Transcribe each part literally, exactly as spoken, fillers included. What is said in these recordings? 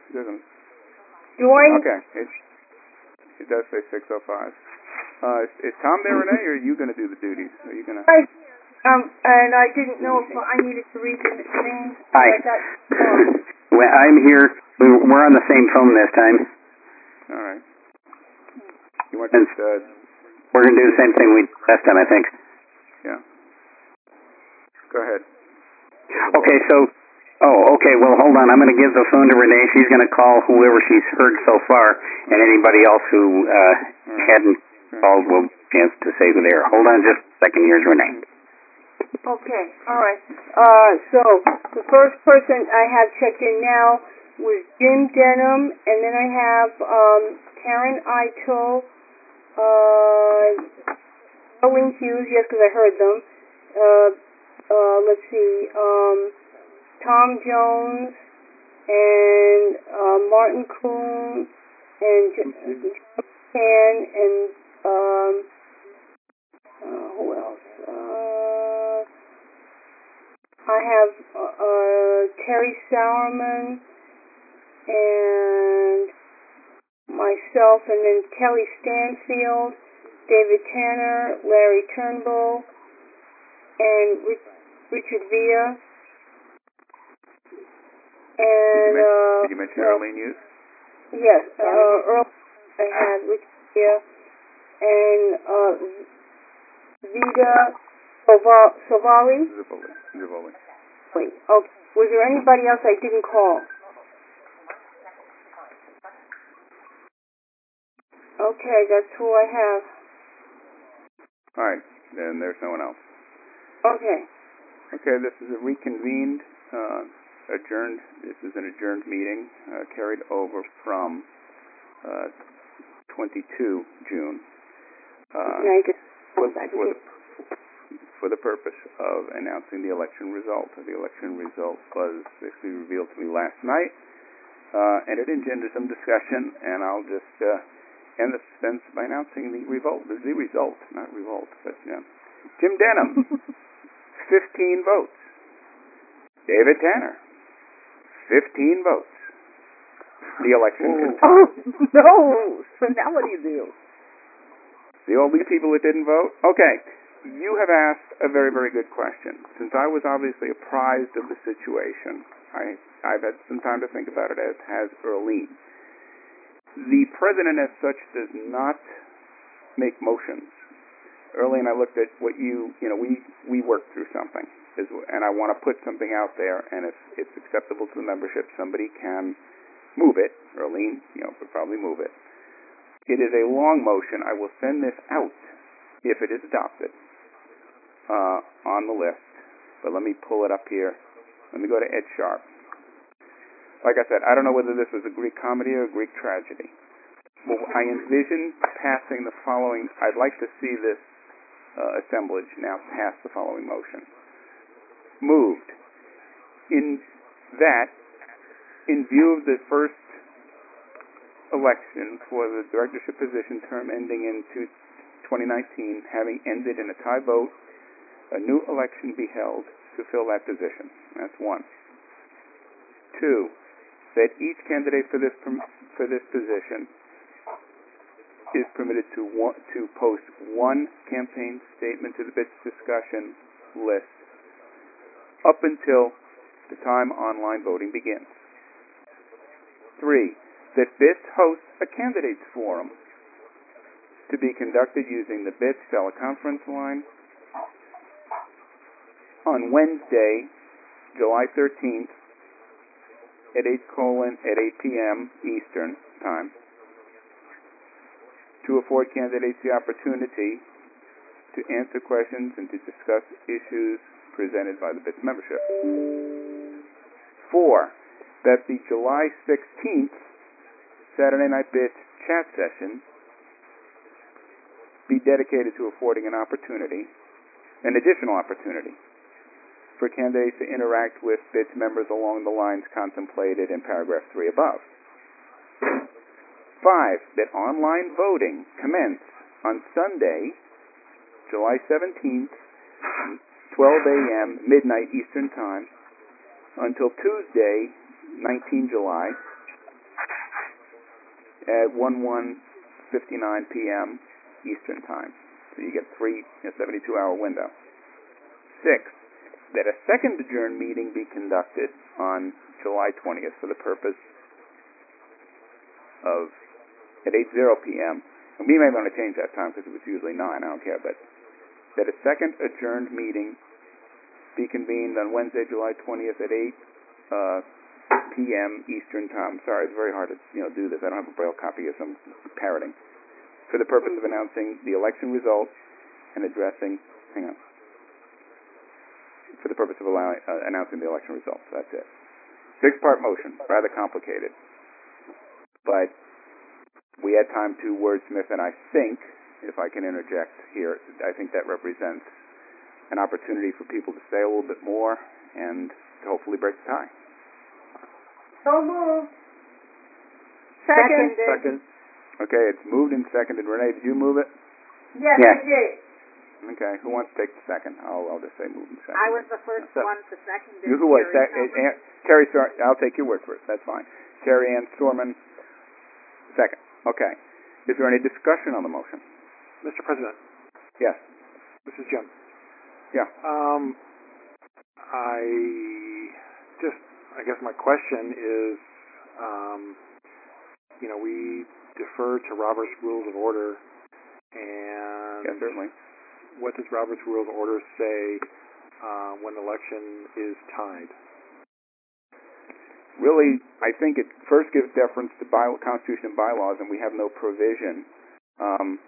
It doesn't. Do I? Okay. It, it does say six oh five. Uh, is, is Tom there, Renee, or are you going to do the duties? Are you going to? Right. Um, and I didn't know if I needed to read the name. Hi. I got, uh, Well, I'm here. We're on the same phone this time. All right. You want to? Uh, We're going to do the same thing we did last time, I think. Yeah. Go ahead. Okay, so, oh, okay, well, hold on. I'm going to give the phone to Renee. She's going to call whoever she's heard so far, and anybody else who uh, hadn't called will have a chance to say who they are. Hold on just a second. Here's Renee. okay, all right. Uh, so the first person I have checked in now was Jim Denham, and then I have um, Karen Eitel, uh, Owen Hughes, yes, because I heard them. Uh, uh, let's see, um, Tom Jones, and uh, Martin Kuhn, and John Pan, and um, uh, who else? Uh, I have uh, uh, Terry Sauerman, and myself, and then Kelly Stanfield, David Tanner, Larry Turnbull, and Rich, Richard Villa, and Did you, mention, uh, did you mention Arlene Hughes? yes, uh, Earl. I had Richard Villa, and uh, Vida Soval- Savali. Zivoli. Zivoli. Wait, okay. Was there anybody else I didn't call? Okay, that's who I have. All right. Then there's no one else. Okay. Okay, this is a reconvened, uh, adjourned, this is an adjourned meeting, uh, carried over from uh, twenty-two June, uh, Now you can for, for, the, for the purpose of announcing the election result. The election result was basically revealed to me last night, uh, and it engendered some discussion, and I'll just uh, end the suspense by announcing the revolt, the result, not revolt, but, you know. Jim Denham, fifteen votes. David Tanner, fifteen votes. The election continues. Oh, no. So now what do you do? See all these people that didn't vote? Okay. You have asked a very, very good question. Since I was obviously apprised of the situation, I, I've had some time to think about it, as has Earlene. The president as such does not make motions. Early, and I looked at what you, you know, we, we worked through something, is, and I want to put something out there, and if it's acceptable to the membership, somebody can move it. Earlene, you know, would probably move it. It is a long motion. I will send this out if it is adopted uh, on the list, but let me pull it up here. Let me go to Ed Sharp. Like I said, I don't know whether this was a Greek comedy or a Greek tragedy. Well, I envision passing the following. I'd like to see this Uh, assemblage now pass the following motion. Moved. In that, in view of the first election for the directorship position term ending in twenty nineteen, having ended in a tie vote, a new election be held to fill that position. That's one. Two, that each candidate for this for this position is permitted to one, to post one campaign statement to the B I T S discussion list up until the time online voting begins. Three, that B I T S hosts a candidates forum to be conducted using the B I T S teleconference line on Wednesday, July thirteenth at eight colon at eight p.m. Eastern time, to afford candidates the opportunity to answer questions and to discuss issues presented by the B I T S membership. Four, that the July sixteenth Saturday Night B I T S chat session be dedicated to affording an opportunity, an additional opportunity, for candidates to interact with B I T S members along the lines contemplated in paragraph three above. Five, that online voting commence on Sunday, July seventeenth, twelve a.m., midnight Eastern Time, until Tuesday, nineteenth July, at one one fifty-nine p.m. Eastern Time. So you get three, a seventy-two hour window. Six, that a second adjourned meeting be conducted on July twentieth for the purpose of, at eight p.m., and we may want to change that time because it was usually nine, I don't care, but that a second adjourned meeting be convened on Wednesday, July twentieth at eight p.m. Eastern Time. Sorry, it's very hard to you know do this. I don't have a Braille copy of some parroting. For the purpose of announcing the election results and addressing, hang on, for the purpose of allowing, uh, announcing the election results. That's it. Six-part motion, rather complicated. But we had time to wordsmith, and I think, if I can interject here, I think that represents an opportunity for people to say a little bit more and to hopefully break the tie. So moved. Second. Second. Okay, it's moved and seconded. Renee, did you move it? Yes, Yes. I did. Okay, who wants to take the second? I'll, I'll just say moved and seconded. I was the first So- one to second it. You who was? Terry Sec- Howard. uh, Terry, Sor- I'll take your word for it. That's fine. Terry Ann Storman, second. Okay. Is there any discussion on the motion? Mister President, Yes. this is Jim. Yeah. Um, I just, I guess my question is, um, you know, we defer to Robert's Rules of Order, and Yeah, certainly. what does Robert's Rules of Order say uh, when election is tied? Really, I think it first gives deference to by- Constitution and bylaws, and we have no provision. Um,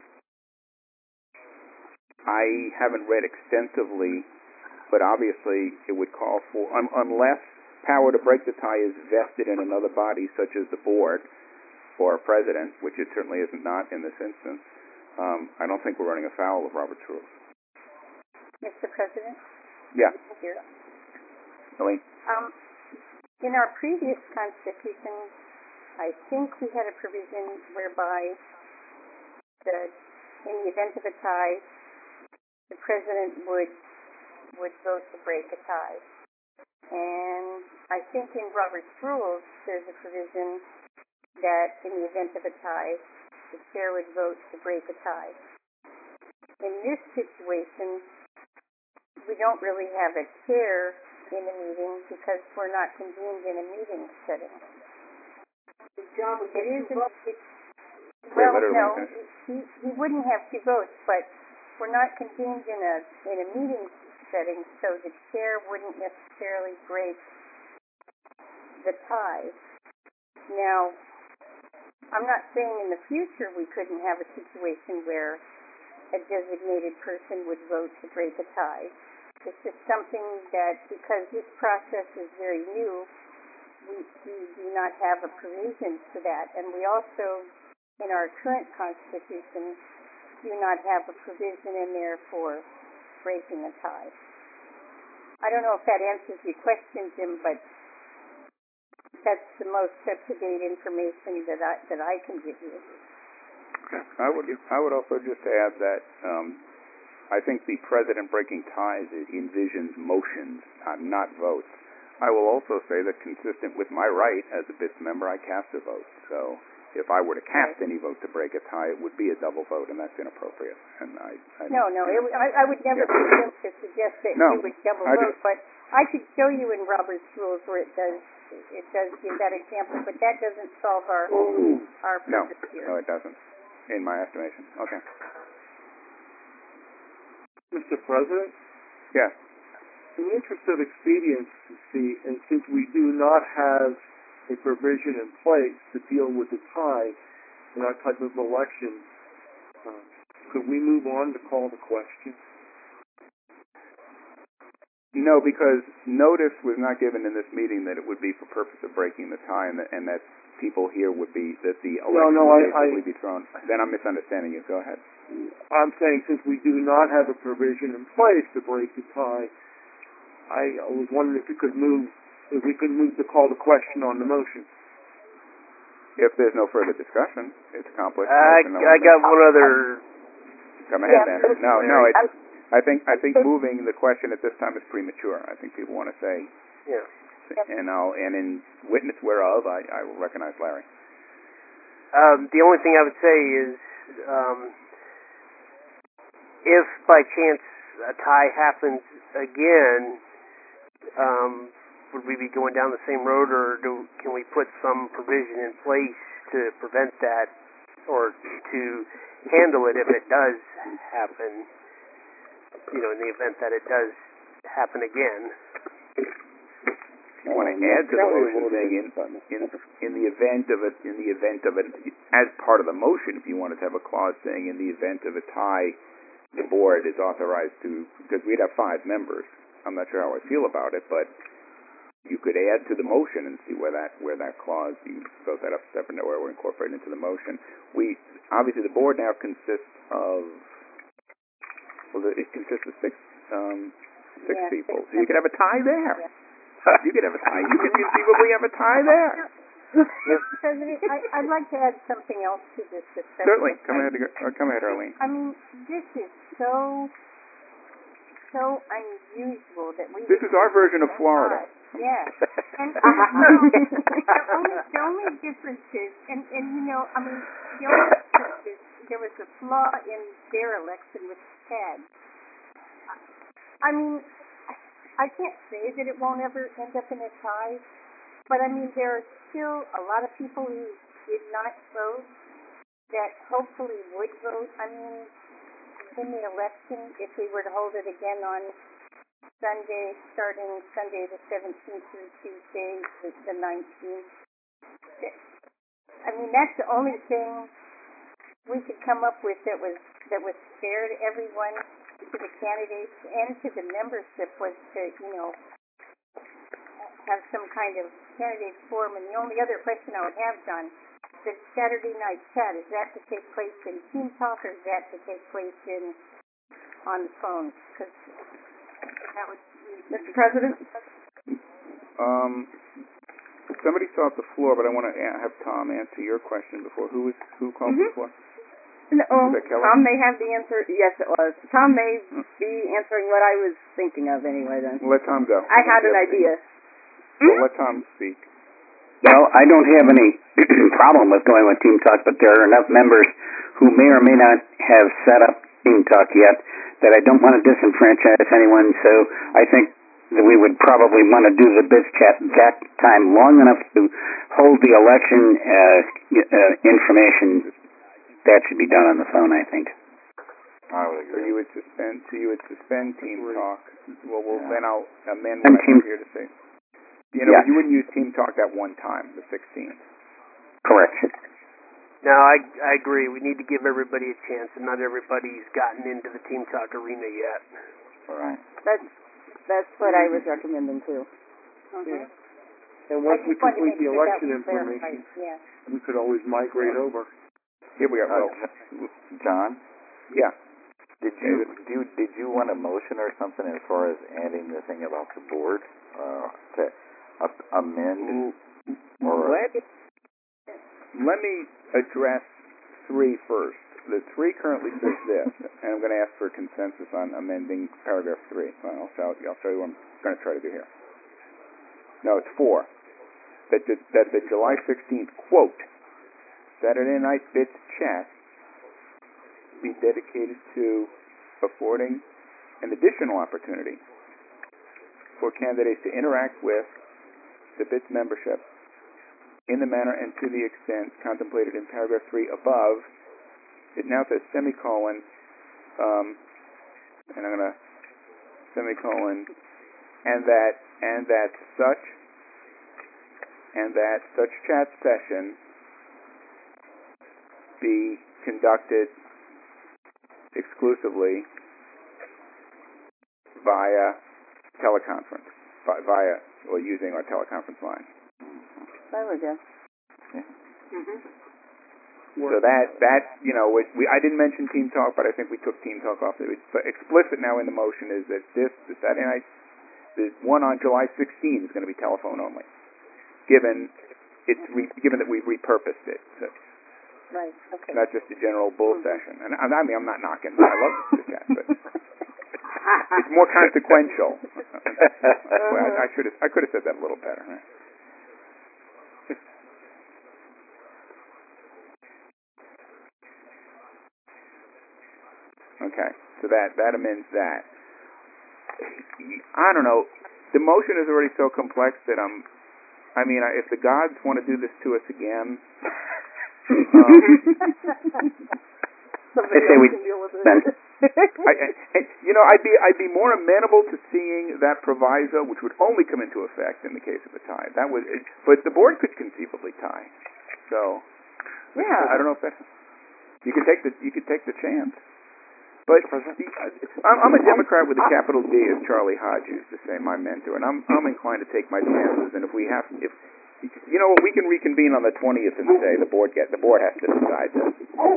I haven't read extensively, but obviously it would call for, un- unless power to break the tie is vested in another body, such as the board or a president, which it certainly isn't not in this instance, um, I don't think we're running afoul of Robert's rules. Mister President? Yeah, Here. Elaine? Um, in our previous Constitution, I think we had a provision whereby the, in the event of a tie, the President would would vote to break a tie. And I think in Robert's Rules, there's a provision that in the event of a tie, the chair would vote to break a tie. In this situation, we don't really have a chair in a meeting because we're not convened in a meeting setting. It isn't, it's, well, literally, no, okay. he, he wouldn't have two votes, but we're not convened in a, in a meeting setting, so the chair wouldn't necessarily break the tie. Now, I'm not saying in the future we couldn't have a situation where a designated person would vote to break a tie. It's just something that, because this process is very new, we, we do not have a provision for that. And we also, in our current Constitution, do not have a provision in there for breaking a tie. I don't know if that answers your question, Jim, but that's the most up-to-date information that I that I can give you. Okay. I would I would also just add that um, I think the president breaking ties envisions motions, uh, not votes. I will also say that consistent with my right as a B I S member, I cast a vote. So if I were to cast any vote to break a tie, it would be a double vote, and that's inappropriate. And I, I No, no, it, I, I would never Yeah. presume to suggest that No, you would double I vote, just- but I could show you in Robert's Rules where it does it does give that example, but that doesn't solve our our no, purpose here. no, it doesn't, in my estimation. Okay. Mister President, Yes. in the interest of expediency, and since we do not have a provision in place to deal with the tie in our type of election, uh, could we move on to call the question? No, because notice was not given in this meeting that it would be for purpose of breaking the tie, and that, and that people here would be, that the election no, would I- basically be thrown. Then I'm misunderstanding you. Go ahead. I'm saying since we do not have a provision in place to break the tie, I was wondering if we could move, if we could move to call the question on the motion. If there's no further discussion, it's accomplished. I, Motion, no I one- got one other. Come ahead, Yeah, then. No, no, Larry. it's, I think, I think moving the question at this time is premature. I think people want to say, Yeah. and I'll, and in witness whereof, I, I will recognize Larry. Um, the only thing I would say is, um, if by chance a tie happens again, um, would we be going down the same road, or do, can we put some provision in place to prevent that, or to handle it if it does happen, you know, in the event that it does happen again? You want to add to the motion saying in, in in the event of it in the event of it as part of the motion, if you wanted to have a clause saying in the event of a tie, the board is authorized to, because we'd have five members. I'm not sure how I feel about it, but you could add to the motion and see where that where that clause, you vote that up separate or incorporate into the motion. We obviously the board now consists of well, it consists of six um, six Yeah, people, six so you could have a tie there. Yeah. You could have a tie. You could conceivably have a tie there. President, I, I'd like to add something else to this discussion. Certainly. Come ahead, or come ahead, Arlene. I mean, this is so, so unusual that we... This is our version of Florida. Yeah. And, you know, the only, the only difference is, and, and you know, I mean, the only difference is there was a flaw in their election with Ted. I mean, I can't say that it won't ever end up in a tie, but I mean, there are still a lot of people who did not vote that hopefully would vote. I mean, in the election, if we were to hold it again on Sunday, starting Sunday the seventeenth through Tuesday the nineteenth, I mean, that's the only thing we could come up with that was that was fair to everyone, to the candidates and to the membership, was to, you know, have some kind of candidate forum. And the only other question I would have, John, the Saturday night chat, is that to take place in Team Talk, or is that to take place in on the phone? Because that would... Mister President? Um, somebody still off the floor, but I want to have Tom answer your question before. Who was who called Mhm. before? No, Was that Kelly? Tom may have the answer. Yes, it was. Tom may be answering what I was thinking of anyway, then. We'll let Tom go. I had an idea. We'll let Tom speak. Well, I don't have any problem with going with Team Talk, but there are enough members who may or may not have set up Team Talk yet that I don't want to disenfranchise anyone, so I think that we would probably want to do the biz chat that time long enough to hold the election uh, uh, information. That should be done on the phone, I think. I would So agree. you would suspend. So you would suspend Team Talk. Well, we'll Yeah. then I'll amend And what I Team- have here to say. You know, Yeah. you wouldn't use Team Talk that one time, the sixteenth. Correct. No, I, I agree. We need to give everybody a chance, and not everybody's gotten into the Team Talk arena yet. All right. That's, that's what I was recommending, too. Yeah. And once we complete the election information, Yeah. we could always migrate over. Here we are. Uh, Well, John, yeah. did you do you, did you want a motion or something as far as adding the thing about the board uh, to uh, amend or Let, let me address three first. The three currently says this, and I'm going to ask for consensus on amending paragraph three. Well, I'll show, I'll show you what I'm going to try to do here. No, it's four. That the, that the July sixteenth, quote, Saturday Night Bits Chat be dedicated to affording an additional opportunity for candidates to interact with the BITS membership in the manner and to the extent contemplated in paragraph three above. It now says semicolon, um, and I'm going to semicolon, and that, and that such, and that such chat session be conducted exclusively via teleconference, vi- via, or using our teleconference line. There we go. So that, that you know, we, we, I didn't mention Team Talk, but I think we took Team Talk off. It's explicit now in the motion is that this, the Saturday night, the one on July sixteenth is going to be telephone only, given it's re, given that we've repurposed it. So Right, okay. not just a general bull session. And I, I mean, I'm not knocking. I love the chat, but it's more consequential. Well, I, I should have. I could have said that a little better. Right? So that that amends that. I don't know. The motion is already so complex that I'm. I mean, I- if the gods want to do this to us again, um, I say we then. I, I, you know, I'd be I'd be more amenable to seeing that proviso, which would only come into effect in the case of a tie. That was, but the board could conceivably tie. So, Yeah. I don't know if that you could take the you could take the chance. But the, I'm, I'm a Democrat with a capital D, as Charlie Hodge used to say, my mentor, and I'm I'm inclined to take my chances. And if we have, if you know, what, we can reconvene on the twentieth and say the board get the board has to decide this.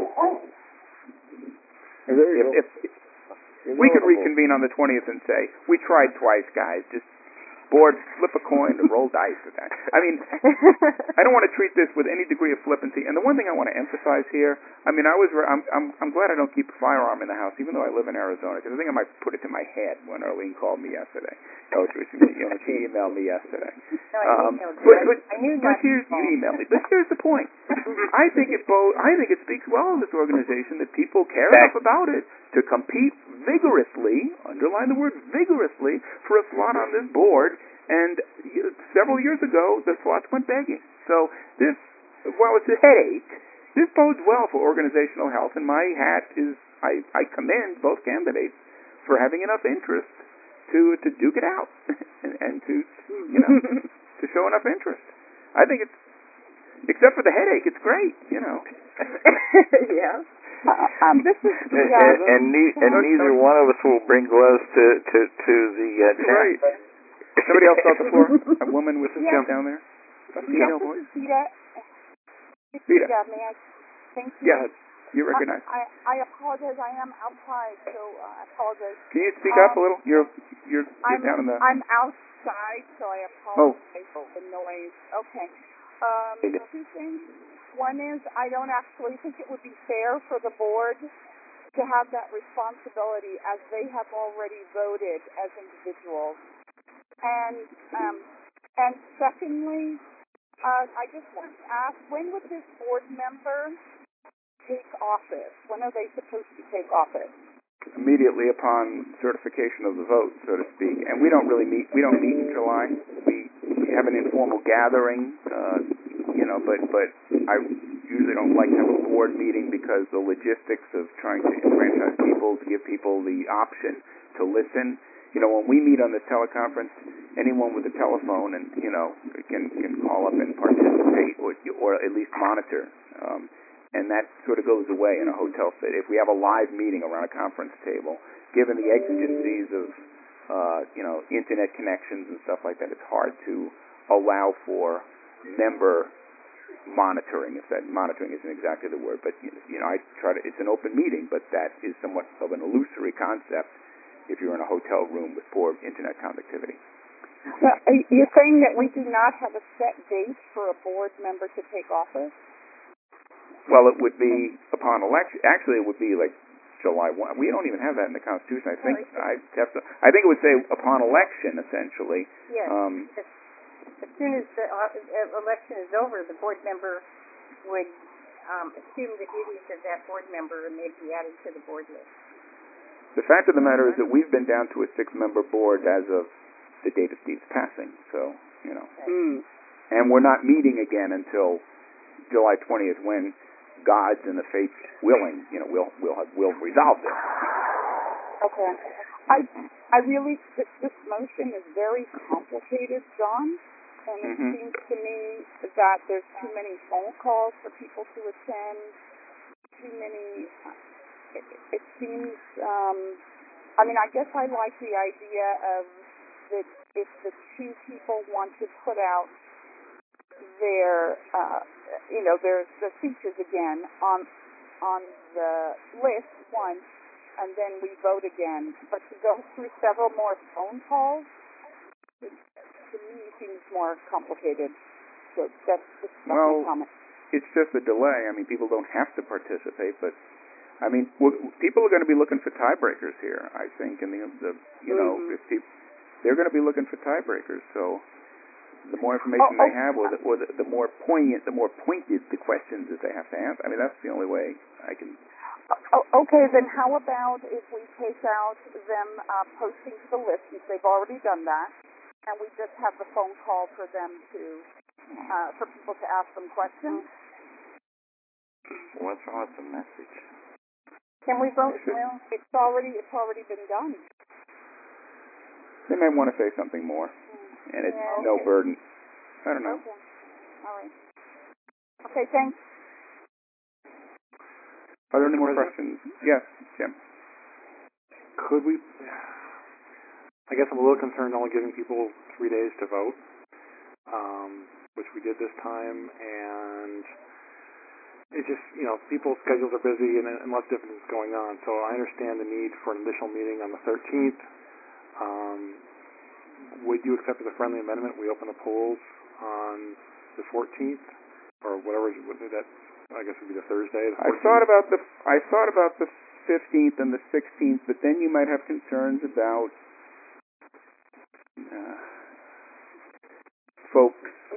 And there you If, go. if we could reconvene on the twentieth and say we tried twice, guys, just board flip a coin and roll dice with that. I mean, I don't want to treat this with any degree of flippancy. And the one thing I want to emphasize here, I mean, I was I'm I'm, I'm glad I don't keep a firearm in the house, even though I live in Arizona, because I think I might put it to my head when Arlene called me yesterday. Oh, she, you know, she emailed me yesterday. No, I Um, emailed you. but, but, I knew but not here's to you call. emailed me. But here's the point. I think it bo- I think it speaks well of this organization that people care Back. enough about it to compete vigorously, underline the word vigorously, for a slot on this board. And you, several years ago, the slots went begging. So this, while it's a headache, this bodes well for organizational health. And my hat is, I, I commend both candidates for having enough interest to to duke it out and, and to you know to show enough interest. I think it's, except for the headache, it's great. You know. Yeah. Uh, um, This is And, yeah. and, and, ne- and neither one of us will bring gloves to to to the uh, Right. Somebody else on the floor? A woman with a Yes. jump down there? A female Yes, voice? Rita. Rita. Rita, may I? Thank you. Yeah, you recognize. I, I, I apologize. I am outside, so uh, I apologize. Can you speak Um, up a little? You're you're, you're I'm, down in the. I'm outside, so I apologize for the noise. Okay. Um, two things. One is I don't actually think it would be fair for the board to have that responsibility as they have already voted as individuals. And um, and secondly, uh, I just wanted to ask, when would this board member take office? When are they supposed to take office? Immediately upon certification of the vote, so to speak. And we don't really meet. We don't meet in July. We, we have an informal gathering, uh, you know. But but I usually don't like to have a board meeting because the logistics of trying to enfranchise people, to give people the option to listen. You know, when we meet on this teleconference, anyone with a telephone and you know can can call up and participate or or at least monitor. Um, And that sort of goes away in a hotel setting. If we have a live meeting around a conference table, given the exigencies of, uh, you know, internet connections and stuff like that, it's hard to allow for member monitoring. If that monitoring isn't exactly the word, but you know, I try to. It's an open meeting, but that is somewhat of an illusory concept if you're in a hotel room with poor internet connectivity. Well, you're saying that we do not have a set date for a board member to take office? Well, it would be upon election. Actually, it would be like July first. We don't even have that in the Constitution. I think I have to. I think it would say upon election, essentially. Yes. Um, as, as soon as the uh, election is over, the board member would um, assume the duties of that board member and they'd be added to the board list. the fact of the matter is that we've been down to a six-member board as of the date of Steve's passing. So you know, Mm. and we're not meeting again until July twentieth, when gods and the fates willing, you know, we'll we'll have, we'll resolve this. Okay. I I really this, this motion is very complicated, John, and it Mhm. seems to me that there's too many phone calls for people to attend. Too many. It, it seems. Um, I mean, I guess I like the idea of that if the two people want to put out their, uh, you know, their the features again on on the list once, and then we vote again. But to go through several more phone calls, it, to me, seems more complicated. So that's just that's Well, my comment. It's just a delay. I mean, people don't have to participate, but I mean, w- people are going to be looking for tiebreakers here. I think, and the, the you know, Mhm. if people, they're going to be looking for tiebreakers. So the more information Oh, they oh. have, or the, or the, the more poignant, the more pointed the questions that they have to answer. I mean, that's the only way I can. Oh, okay, then how about if we take out them uh, posting to the list, since they've already done that, and we just have the phone call for them to, uh, for people to ask them questions? What's wrong with the message? Can we vote? Well, it's already, it's already been done. They might want to say something more, and it's Yeah, no okay. burden. I don't know. Okay. All right. Okay, thanks. Are there any more questions? Yes, Jim. Could we? I guess I'm a little concerned only giving people three days to vote, um, which we did this time, and it just, you know, people's schedules are busy and, and lots of different things going on. So I understand the need for an additional meeting on the thirteenth. Um, would you accept as a friendly amendment we open the polls on the fourteenth or whatever that? I guess would be the Thursday. The I thought about the I thought about the fifteenth and the sixteenth, but then you might have concerns about uh, folks.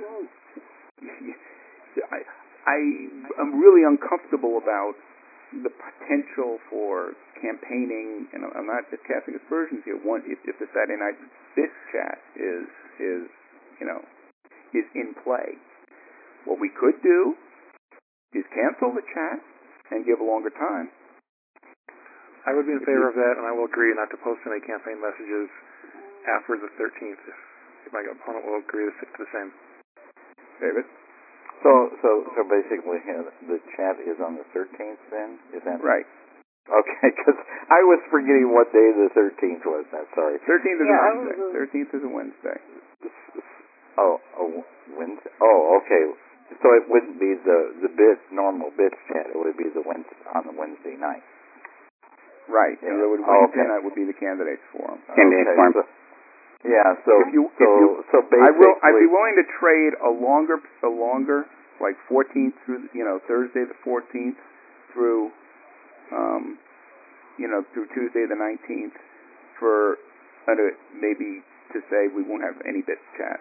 I I am really uncomfortable about the potential for campaigning, and I'm not just casting aspersions here. One, if, if the Saturday night this chat is is you know is in play, what we could do is cancel the chat and give a longer time. I would be in favor of that, and I will agree not to post any campaign messages after the thirteenth if, if my opponent will agree to stick to the same. David? So, so, so basically, uh, the chat is on the thirteenth. Then is that right? Okay, because I was forgetting what day the thirteenth was. I'm sorry. Thirteenth is Yeah, a I Wednesday. was- Thirteenth is a Wednesday. Oh, oh, Wednesday. Oh, okay. So it wouldn't be the the bit normal bits chat. It would be the Wednesday on the Wednesday night. Right. Yeah. And it would, Oh, Wednesday okay. night would be the candidates forum. Candidate Okay, forum. so- yeah. So If you- so if you- so basically, I will. I'd be willing to trade a longer, a longer, like fourteenth through, you know, Thursday the fourteenth through, um, you know, through Tuesday the nineteenth for uh, maybe to say we won't have any bits chat.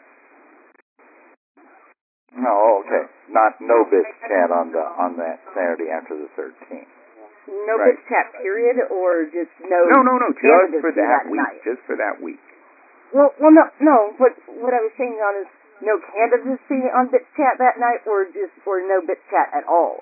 No, oh, okay. Not no bits chat on the on that Saturday after the thirteenth. No Right. bits chat period, or just no? No, no, no. Just candidates for for that that week. night. Just for that week. Well, well, no, no. What what I was saying on is no candidacy on bits chat that night, or just or no bits chat at all.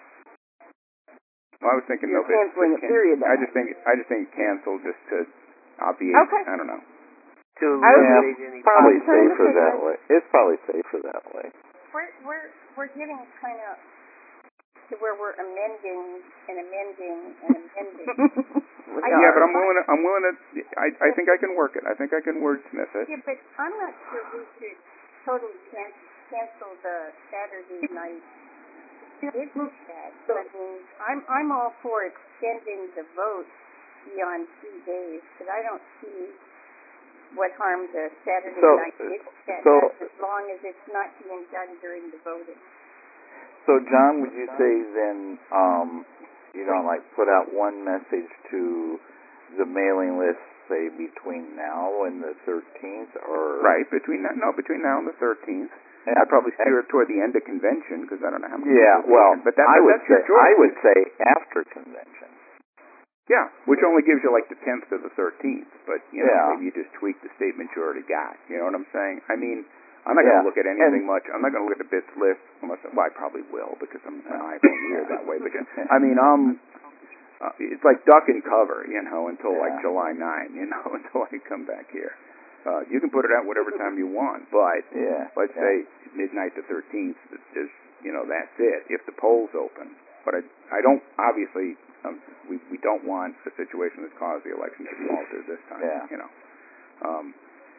Well, I was thinking You're no bits. canceling just a period I that just think I just think cancel just to obviate. Okay. I don't know. To I was eliminate any Probably I'm trying to safer figure that out- way. It's probably safer that way. We're we're we're getting kind of to where we're amending and amending and amending. I Yeah, but know. I'm willing to. I'm willing to. I I think I can work it. I think I can wordsmith it. Yeah, but I'm not sure we should totally can- cancel the Saturday night bid chat. I mean, I'm I'm all for extending the vote beyond three days, but I don't see what harm the Saturday So- night bid chat so- does as long as it's not being done during the voting. So, John, would you say then, um, you know, like put out one message to the mailing list, say between now and the thirteenth, or Right between that. No, between now and the thirteenth. And- I'd probably steer it toward the end of convention because I don't know how many. Yeah, people well, can- but that, I but would that's say your choice. I would say after convention. Yeah, which only gives you like the tenth to the thirteenth. But you know, Yeah. maybe you just tweak the statement you already got. You know what I'm saying? I mean, I'm not going Yeah, to look at anything and- much. I'm not going to look at the bits list unless. Well, I probably will because I'm an iPhone here that way. But I mean, um, uh, it's like duck and cover, you know, until like Yeah. July ninth, you know, until I come back here. Uh, you can put it out whatever time you want, but Yeah. let's yeah. say midnight to thirteenth is, you know, that's it if the polls open. But I, I don't obviously um, we we don't want a situation that caused the election to be altered this time. Yeah. You know, um,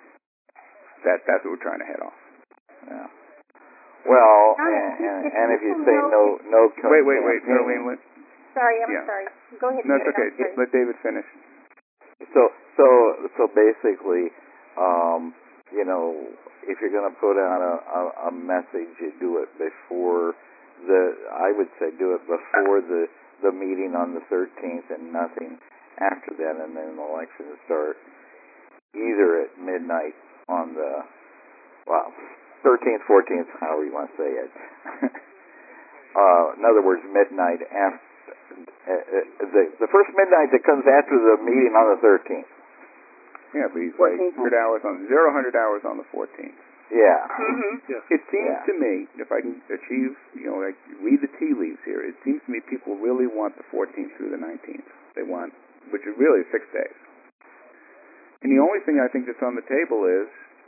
that that's what we're trying to head off. Yeah. Well, John, and, if- and, if and if you people say know- no, no. Wait, wait, wait, campaign- Darlene, let Sorry, I'm Yeah. sorry. Go ahead. no, it's David, okay. I'm sorry. Let David finish. So, so, so basically, um, you know, if you're going to put out a, a, a message, you do it before the. I would say do it before the the meeting on the thirteenth, and nothing after that, and then the election start either at midnight on the well, thirteenth, fourteenth, however you want to say it. uh, in other words, midnight after uh, the the first midnight that comes after the meeting on the thirteenth. Yeah, but he's like fourteenth. hundred hours on zero hundred hours on the fourteenth. Yeah. Mhm. Yes. It seems Yeah. to me, if I can achieve, you know, like read the tea leaves here, it seems to me people really want the fourteenth through the nineteenth. They want, which is really six days. And the only thing I think that's on the table is,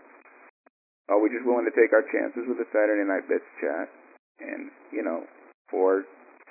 are we just willing to take our chances with the Saturday night bits chat, and you know, for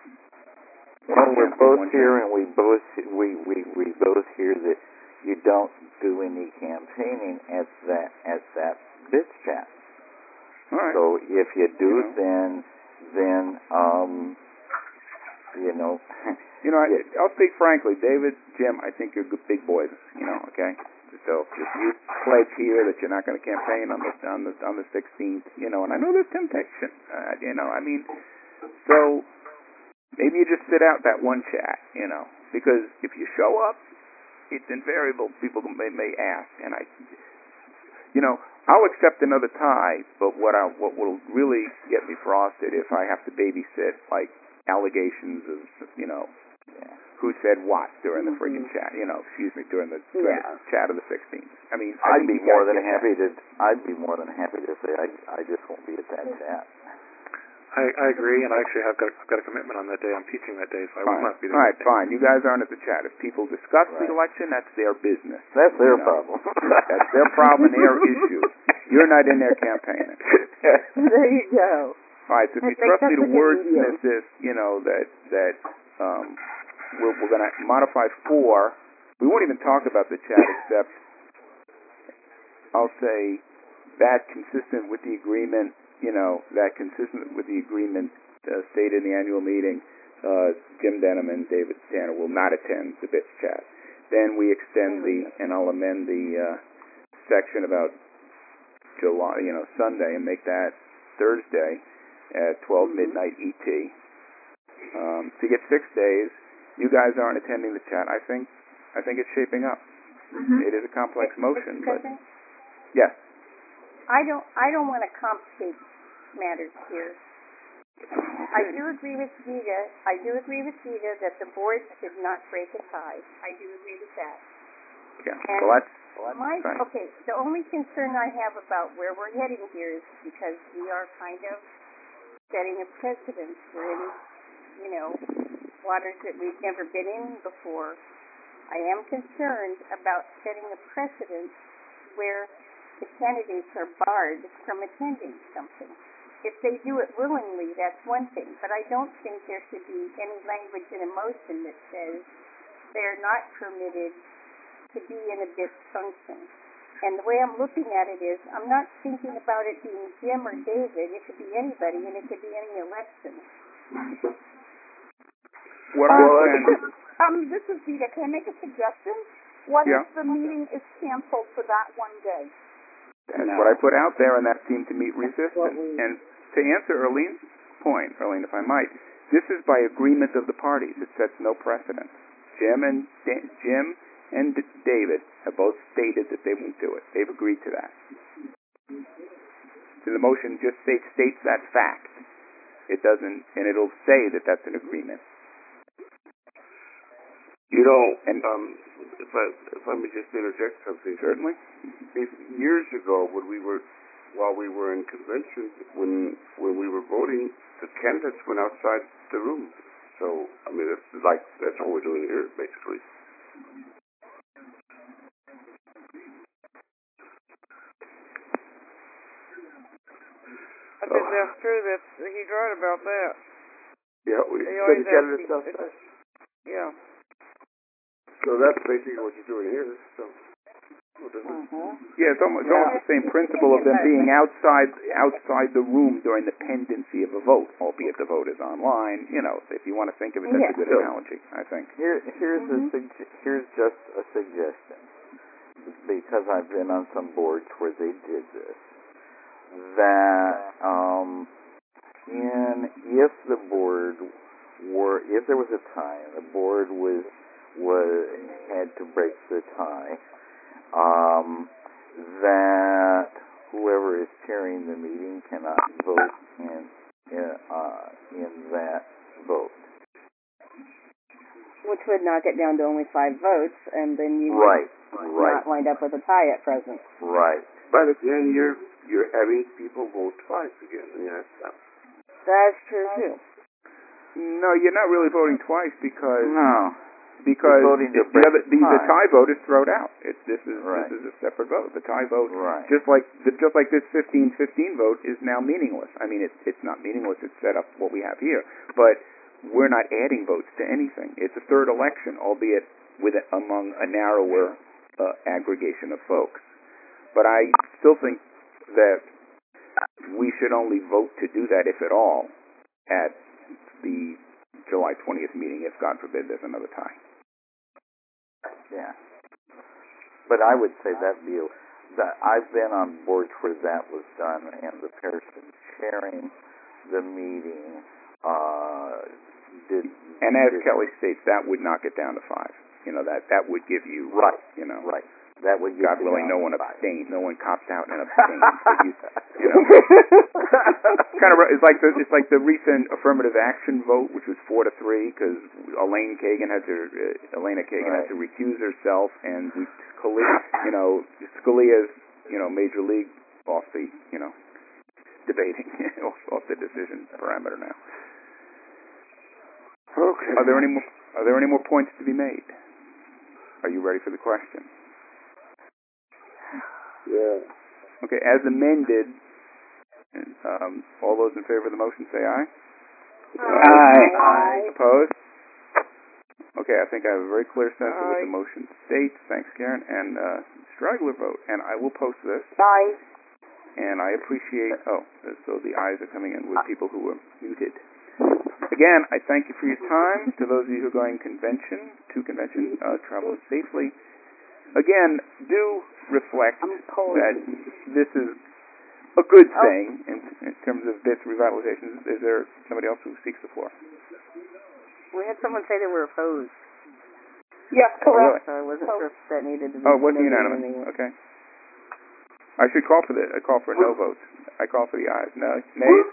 Well, we're both one here, chat. and we both we, we we both hear that you don't do any campaigning at that at that bits chat. All right. So if you do, You know. then then um, you know. You know, I, Yeah. I'll speak frankly, David, Jim. I think you're good big boys. You know, okay. So if you pledge here that you're not going to campaign on the on the on the sixteenth, you know, and I know there's temptation. Uh, you know, I mean, so maybe you just sit out that one chat. You know, because if you show up, it's invariable. People may may ask, and I, you know, I'll accept another tie, but what I what will really get me frosted if I have to babysit like allegations of, you know, who said what during the friggin' chat, you know, excuse me, during the, during Yeah. the chat of the sixteenth. I mean, I I'd think be you more guys than get happy that. to. I'd be more than happy to say I I just won't be at that chat. I, I agree, and I actually have got, I've got a commitment on that day. I'm teaching that day, so I will Fine. not be there. All right, fine. You guys aren't at the chat. If people discuss Right. the election, that's their business. That's their You know, problem. That's their problem and their issue. You're not in there campaigning. There you go. All right, so if I you think trust me that's to a good wordsmith medium. this, you know, that, that um, we're, we're going to modify four. We won't even talk about the chat except I'll say that consistent with the agreement, you know, that consistent with the agreement uh, stated in the annual meeting, uh, Jim Denham and David Tanner will not attend the bits chat. Then we extend the, and I'll amend the uh, section about July, you know, Sunday, and make that Thursday at twelve midnight E T. Um, to get six days, you guys aren't attending the chat. I think, I think it's shaping up. Mm-hmm. It is a complex motion, but President, yes. I don't, I don't want to complicate matters here. I do agree with Vita, I do agree with Vita that the board should not break a tie. I do agree with that. Yeah. And Well, that's, well, My, that's fine. okay, the only concern I have about where we're heading here is because we are kind of setting a precedent. We're in, you know, waters that we've never been in before. I am concerned about setting a precedent where the candidates are barred from attending something. If they do it willingly, that's one thing, but I don't think there should be any language in a motion that says they're not permitted to be in a bit function. And the way I'm looking at it is, I'm not thinking about it being Jim or David. It could be anybody, and it could be any election. What Uh, I'll this send, is, um, this is Vita. Can I make a suggestion? What Yeah. if the meeting is canceled for that one day? that's No. what I put out there, and that seemed to meet What resistance. we- And to answer Erlene's point, Erlene, if I might, this is by agreement of the parties. It sets no precedent. Jim and Da- Jim and D- David have both stated that they won't do it. They've agreed to that. So the motion just states, states that fact. It doesn't, and it'll say that that's an agreement. You know, And- um, if I if I may just interject something. Certainly. If years ago, when we were, while we were in convention, when when we were voting, the candidates went outside the room. So I mean, it's like that's what we're doing here, basically. I think that's true. That's he's right about that. Yeah, we They send always the have candidates to- outside. Yeah. So that's basically what you're doing here. So. What is it? Yeah, it's almost, it's almost the same principle of them being outside outside the room during the pendency of a vote, albeit the vote is online. You know, if you want to think of it, that's Yeah. a good Yeah. analogy, I think. Here, here's a sugge- here's just a suggestion, because I've been on some boards where they did this. That um, in if the board were if there was a tie, and the board was was had to break the tie. Um, that whoever is chairing the meeting cannot vote in in, uh, in that vote. votes would knock it down to only five votes, and then you Right, would right, not wind up with a tie at present. right. But again, you're you're having people vote twice again. Yes. That's true too. No, you're not really voting twice because No. because You're voting to the, other, the, the tie. tie vote is thrown out. It, this is Right. this is a separate vote. The tie vote, Right. just like the, just like this fifteen fifteen vote, is now meaningless. I mean, it's it's not meaningless. It's set up what we have here, but we're not adding votes to anything. It's a third election, albeit with a, among a narrower uh, aggregation of folks. But I still think that we should only vote to do that, if at all, at the July twentieth meeting, if God forbid there's another tie. Yeah. But I would say that view, that I've been on boards where that was done, and the person chairing the meeting uh, did. And as did, Kelly states, that would knock it down to five. You know, that that would give you, Right. you know, Right. That would give God you willing, no one five. abstained, no one copped out and abstained. But you, you know, kind of, it's like the it's like the recent affirmative action vote, which was four to three, because Elaine Kagan had to uh, Elena Kagan Right. had to recuse herself, and we Scalia, you know, Scalia's, you know, major league off the, you know, debating off, off the decision parameter now. Okay. Are there any more? Are there any more points to be made? Are you ready for the question? Yeah. Okay, as amended, um, all those in favor of the motion say aye. Aye. Aye. Opposed? Okay, I think I have a very clear sense of what Aye. the motion states. Thanks, Karen. And uh, straggler vote. And I will post this. Aye. And I appreciate. Oh, so the ayes are coming in with people who were muted. Again, I thank you for your time. To those of you who are going convention to convention, uh, travel safely. Again, do reflect that this is a good thing in, in terms of this revitalization. Is there somebody else who seeks the floor? We had someone say they were opposed. Yeah, Oh, really? So I wasn't sure if that needed to be. Oh, it wasn't noted unanimous. in any- Okay. I should call for the. I call for no votes. I call for the ayes. No nays.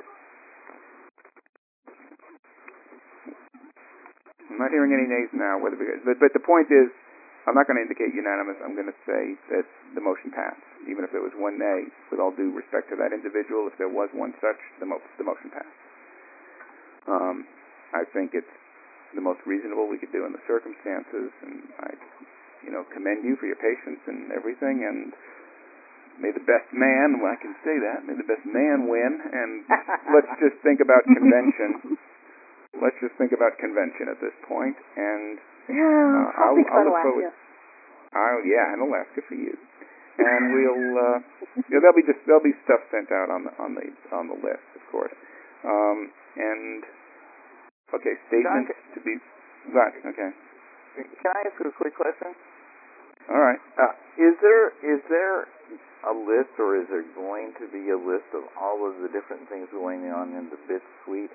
I'm not hearing any nays now. Whether because, but but the point is, I'm not going to indicate unanimous. I'm going to say that the motion passed, even if there was one nay. With all due respect to that individual, if there was one such, the mo- the motion passed. Um, I think it's the most reasonable we could do in the circumstances, and I, you know, commend you for your patience and everything, and may the best man, well, I can say that, may the best man win, and let's just think about convention. Let's just think about convention at this point, and Yeah, uh, I'll I'll, think I'll about look forward. Alaska. I'll, yeah, and Alaska for you. And we'll, uh, yeah, there'll be just there'll be stuff sent out on the on the on the list, of course. Um, and okay, statements to be. Right. Okay. Can I ask you a quick question? All right. Uh, is there is there a list, or is there going to be a list of all of the different things going on in the BIT suite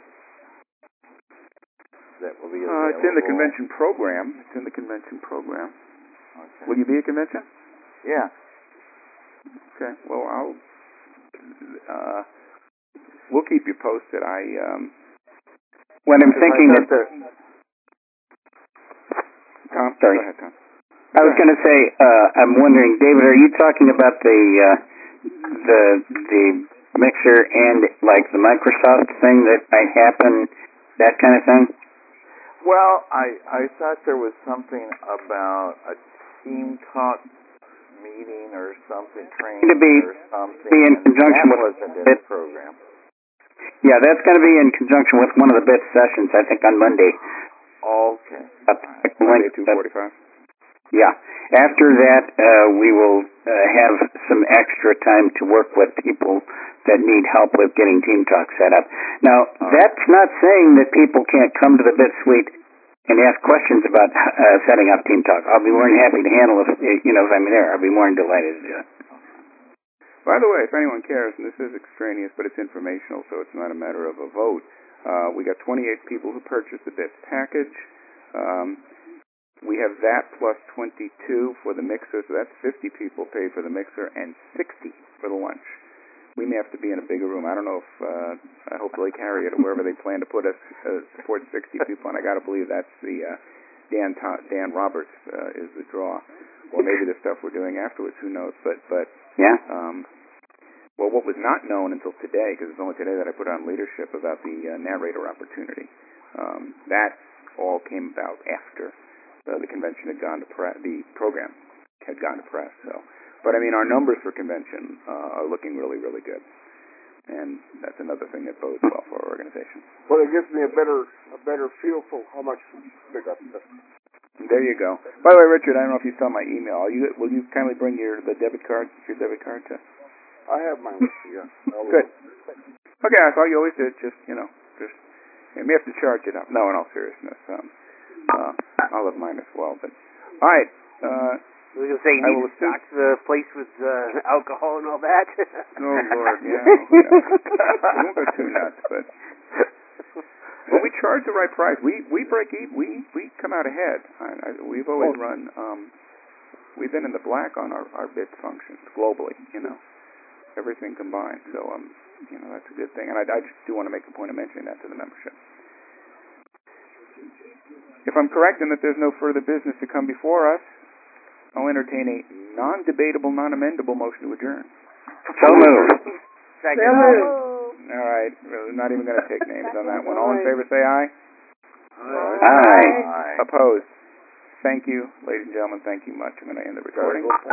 that will be available? Uh, it's in the convention program. It's in the convention program. Okay. Will you be at convention? Yeah. Okay. Well, I'll. Uh, we'll keep you posted. I. Um, What I'm thinking I that, thought Tom. Sorry. Go ahead, Tom. I was going to say, uh, I'm wondering, David, are you talking about the uh, the the mixer and like the Microsoft thing that might happen, that kind of thing? Well, I I thought there was something about a team talk meeting or something, training To be- or something. be in and conjunction that with wasn't in it. the program. Yeah, that's going to be in conjunction with one of the B I T sessions, I think, on Monday. Okay. Up, Monday, link- two forty-five. Yeah. After that, uh, we will uh, have some extra time to work with people that need help with getting Team Talk set up. Now, that's not saying that people can't come to the B I T suite and ask questions about uh, setting up Team Talk. I'll be more than happy to handle it, you know, if I'm there. I'll be more than delighted to do it. By the way, if anyone cares, and this is extraneous, but it's informational, so it's not a matter of a vote. Uh, we got twenty-eight people who purchased the B I T package. Um, we have that plus twenty-two for the mixer, so that's fifty people paid for the mixer and sixty for the lunch. We may have to be in a bigger room. I don't know if, uh, I hope Lake Harriet or wherever they plan to put us, uh, support sixty people, and I got to believe that's the uh, Dan Ta- Dan Roberts uh, is the draw, or maybe the stuff we're doing afterwards. Who knows? But but Yeah. um, well, what was not known until today, because it's only today that I put on leadership about the uh, narrator opportunity. Um, that all came about after uh, the convention had gone to press. The program had gone to press. So, but I mean, our numbers for convention uh, are looking really, really good, and that's another thing that bodes well for our organization. Well, it gives me a better a better feel for how much we got. There you go. By the way, Richard, I don't know if you saw my email. Are you, will you kindly bring your the debit card, your debit card to? I have mine with you, yeah. Good. Okay, I thought you always did. Just you know, just you may have to charge it up. No, in all seriousness, um, uh, I'll have mine as well. But all right. Uh, I was gonna say you I need will to stock the place with uh, alcohol and all that. Oh Lord, yeah. yeah. Don't go too nuts, but well, we charge the right price. We we break even. We we come out ahead. I, I, we've always run. Um, we've been in the black on our our bid functions globally. You know. Everything combined, so um, you know that's a good thing, and I, I just do want to make a point of mentioning that to the membership. If I'm correct in that there's no further business to come before us, I'll entertain a non-debatable, non-amendable motion to adjourn. So moved. Second. All right, we're not even going to take names on that one. All in favor, say aye. Aye. Opposed? Thank you, ladies and gentlemen. Thank you much. I'm going to end the recording.